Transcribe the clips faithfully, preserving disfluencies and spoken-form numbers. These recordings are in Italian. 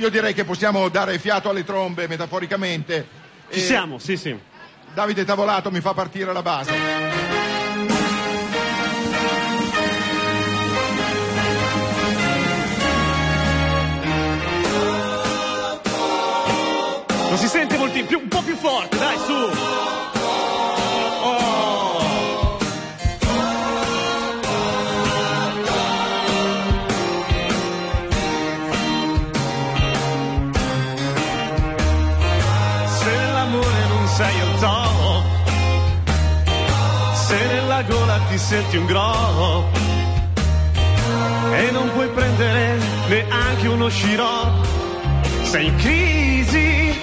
io direi che possiamo dare fiato alle trombe, metaforicamente. Ci siamo, sì, sì. Davide Tavolato mi fa partire la base. Non si sente molto in più, un po' più forte, dai, su. Oh. Se nell'amore non sei al top, se nella gola ti senti un grow e non puoi prendere neanche uno sciroppo, sei in crisi.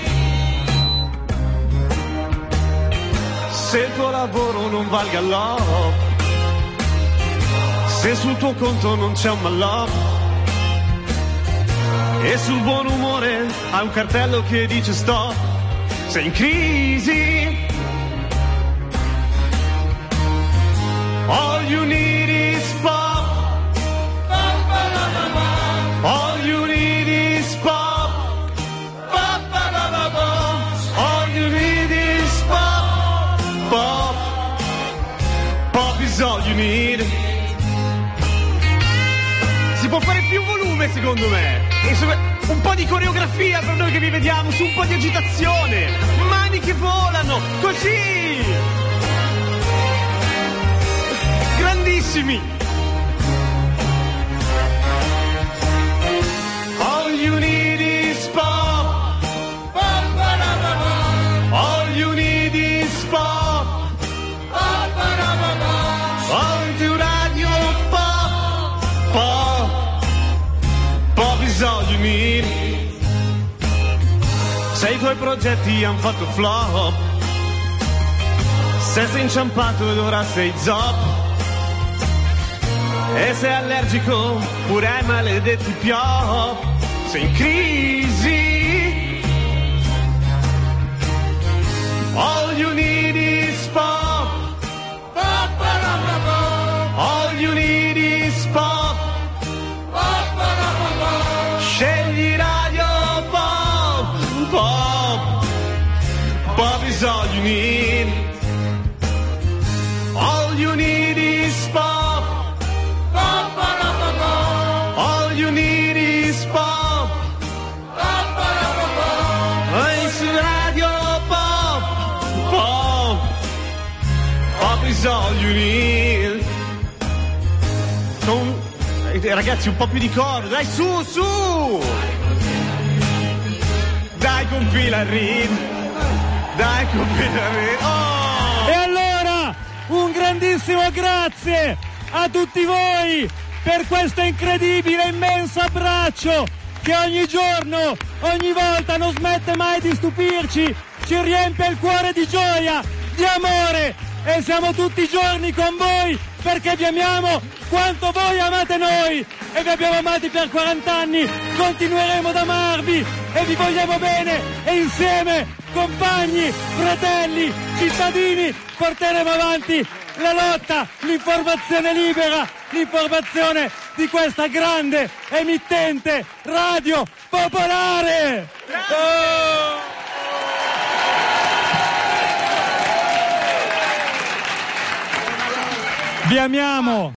Se il tuo lavoro non valga l'op, se sul tuo conto non c'è un mallop e sul buon umore hai un cartello che dice stop, sei in crisi. All you need is pop. All you need is pop. All you need is pop. Pop. Pop is all you need. Si può fare più volume secondo me. E su- un po' di coreografia per noi che vi vediamo, su un po' di agitazione. Mani che volano, così. Grandissimi. All you need is pop. All you need is pop. On to radio pop. Pop. Pop is all you need. Se i tuoi progetti han fatto flop, se sei inciampato ed ora sei zop, e sei allergico pure ai maledetti piop, sei in crisi. All you need is pop. All you need is pop. Scegli radio pop. Pop. Pop is all you need. All you need is pop. All you need is pop. Vai su radio pop. Pop. Pop is all you need. Con... eh, ragazzi, un po' più di coro, dai, su, su. Dai, compila il rim. Dai, compila il rim. Oh. E allora, un grandissimo grazie a tutti voi per questo incredibile, immenso abbraccio che ogni giorno, ogni volta non smette mai di stupirci, ci riempie il cuore di gioia, di amore, e siamo tutti i giorni con voi perché vi amiamo quanto voi amate noi, e vi abbiamo amati per quaranta anni, continueremo ad amarvi e vi vogliamo bene, e insieme, compagni, fratelli, cittadini, porteremo avanti la lotta, l'informazione libera, l'informazione di questa grande emittente radio popolare. Oh! Vi amiamo.